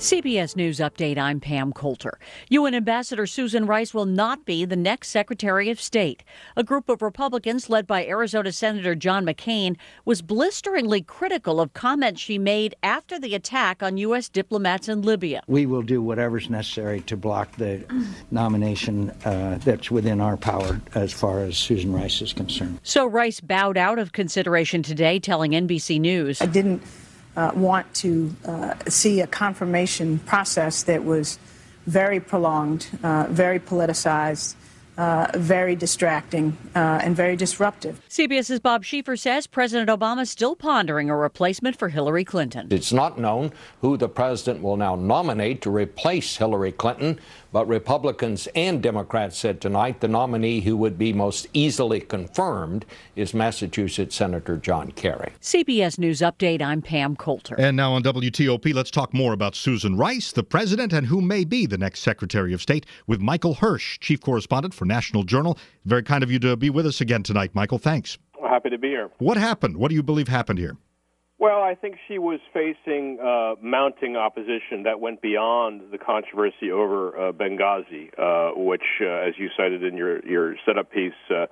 CBS News Update, I'm Pam Coulter. UN Ambassador Susan Rice will not be the next Secretary of State. A group of Republicans led by Arizona Senator John McCain was blisteringly critical of comments she made after the attack on U.S. diplomats in Libya. We will do whatever's necessary to block the nomination that's within our power as far as Susan Rice is concerned. So Rice bowed out of consideration today, telling NBC News. I didn't want to see a confirmation process that was very prolonged, very politicized, very distracting, and very disruptive. CBS's Bob Schieffer says President Obama is still pondering a replacement for Hillary Clinton. It's not known who the president will now nominate to replace Hillary Clinton, but Republicans and Democrats said tonight the nominee who would be most easily confirmed is Massachusetts Senator John Kerry. CBS News Update, I'm Pam Coulter. And now on WTOP, let's talk more about Susan Rice, the president, and who may be the next Secretary of State with Michael Hirsch, chief correspondent for National Journal. Very kind of you to be with us again tonight, Michael. Thanks. Well, happy to be here. What happened? What do you believe happened here? Well, I think she was facing mounting opposition that went beyond the controversy over Benghazi, which, as you cited in your setup piece,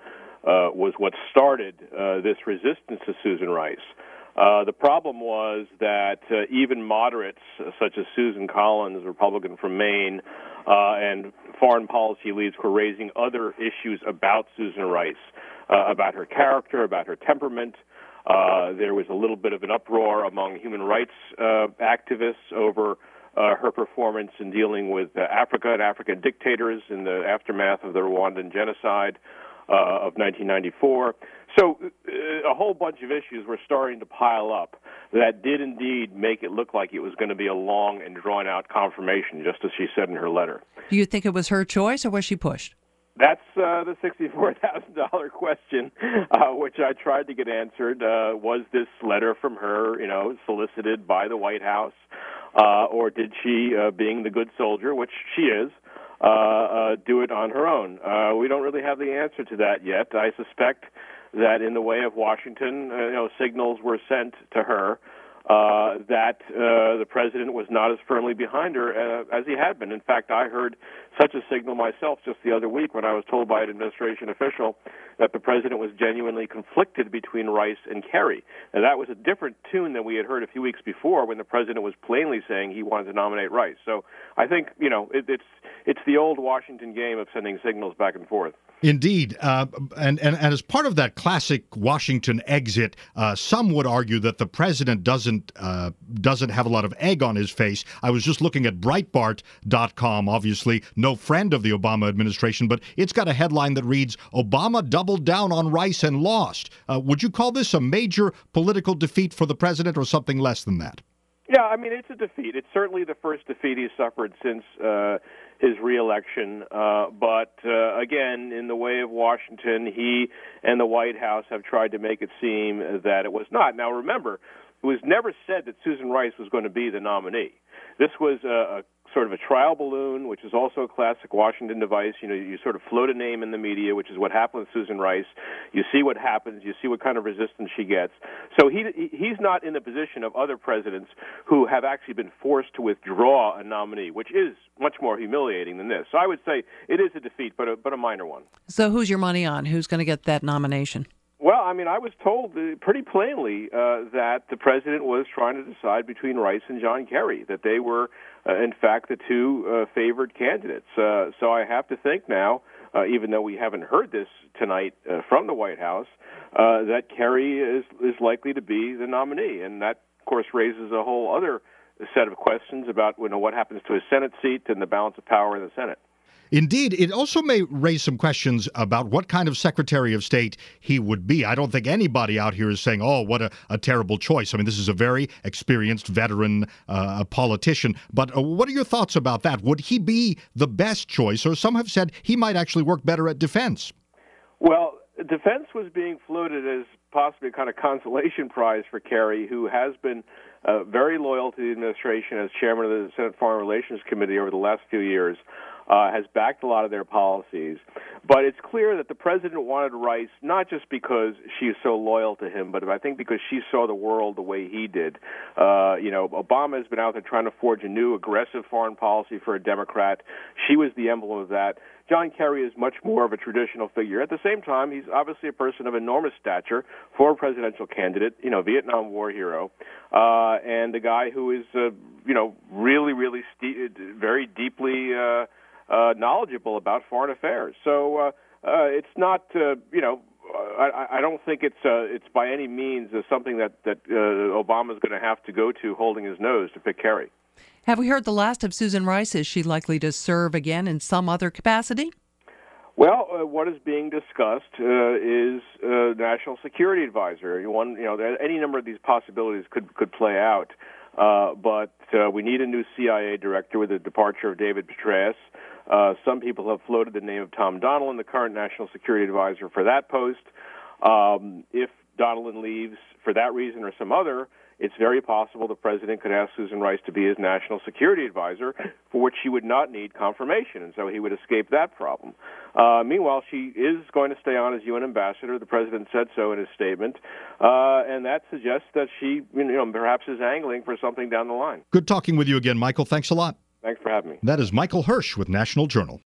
was what started this resistance to Susan Rice. The problem was that even moderates such as Susan Collins, Republican from Maine, and foreign policy leads were raising other issues about Susan Rice, about her character, about her temperament. There was a little bit of an uproar among human rights activists over her performance in dealing with Africa and African dictators in the aftermath of the Rwandan genocide of 1994. So a whole bunch of issues were starting to pile up that did indeed make it look like it was going to be a long and drawn-out confirmation, just as she said in her letter. Do you think it was her choice, or was she pushed? That's the $64,000 question, which I tried to get answered. Was this letter from her, solicited by the White House, or did she, being the good soldier, which she is, do it on her own? We don't really have the answer to that yet. I suspect that in the way of Washington, signals were sent to her that the president was not as firmly behind her as he had been. In fact, I heard such a signal myself just the other week when I was told by an administration official that the president was genuinely conflicted between Rice and Kerry. And that was a different tune than we had heard a few weeks before when the president was plainly saying he wanted to nominate Rice. So I think, it's the old Washington game of sending signals back and forth. Indeed. And as part of that classic Washington exit, some would argue that the president doesn't have a lot of egg on his face. I was just looking at Breitbart.com, obviously no friend of the Obama administration, but it's got a headline that reads, Obama doubled down on Rice and lost. Would you call this a major political defeat for the president or something less than that? Yeah, I mean, it's a defeat. It's certainly the first defeat he's suffered since his reelection. But again, in the way of Washington, he and the White House have tried to make it seem that it was not. Now, remember, it was never said that Susan Rice was going to be the nominee. This was a sort of a trial balloon, which is also a classic Washington device. You sort of float a name in the media, which is what happened with Susan Rice. You see what happens. You see what kind of resistance she gets. So he's not in the position of other presidents who have actually been forced to withdraw a nominee, which is much more humiliating than this. So I would say it is a defeat, but a minor one. So who's your money on? Who's going to get that nomination? Well, I mean, I was told pretty plainly that the president was trying to decide between Rice and John Kerry, that they were, in fact, the two favored candidates. So I have to think now, even though we haven't heard this tonight from the White House, that Kerry is likely to be the nominee. And that, of course, raises a whole other set of questions about what happens to his Senate seat and the balance of power in the Senate. Indeed, it also may raise some questions about what kind of Secretary of State he would be. I don't think anybody out here is saying, what a terrible choice. I mean, this is a very experienced veteran politician. But what are your thoughts about that? Would he be the best choice? Or some have said he might actually work better at defense. Well, defense was being floated as possibly a kind of consolation prize for Kerry, who has been very loyal to the administration as chairman of the Senate Foreign Relations Committee over the last few years, has backed a lot of their policies. But it's clear that the president wanted Rice not just because she is so loyal to him, but I think because she saw the world the way he did. Obama has been out there trying to forge a new aggressive foreign policy for a Democrat. She was the emblem of that. John Kerry is much more of a traditional figure. At the same time, he's obviously a person of enormous stature, former presidential candidate, Vietnam War hero, and a guy who is, really very deeply knowledgeable about foreign affairs. So it's not, I don't think it's by any means something that Obama's going to have to go to holding his nose to pick Kerry. Have we heard the last of Susan Rice? Is she likely to serve again in some other capacity? Well, what is being discussed is National Security Advisor. Any number of these possibilities could play out, but we need a new CIA director with the departure of David Petraeus. Some people have floated the name of Tom Donilon, the current National Security Advisor, for that post. If Donilon leaves for that reason or some other, it's very possible the president could ask Susan Rice to be his national security advisor, for which she would not need confirmation, and so he would escape that problem. Meanwhile, she is going to stay on as UN ambassador. The president said so in his statement, and that suggests that she, perhaps is angling for something down the line. Good talking with you again, Michael. Thanks a lot. Thanks for having me. That is Michael Hirsch with National Journal.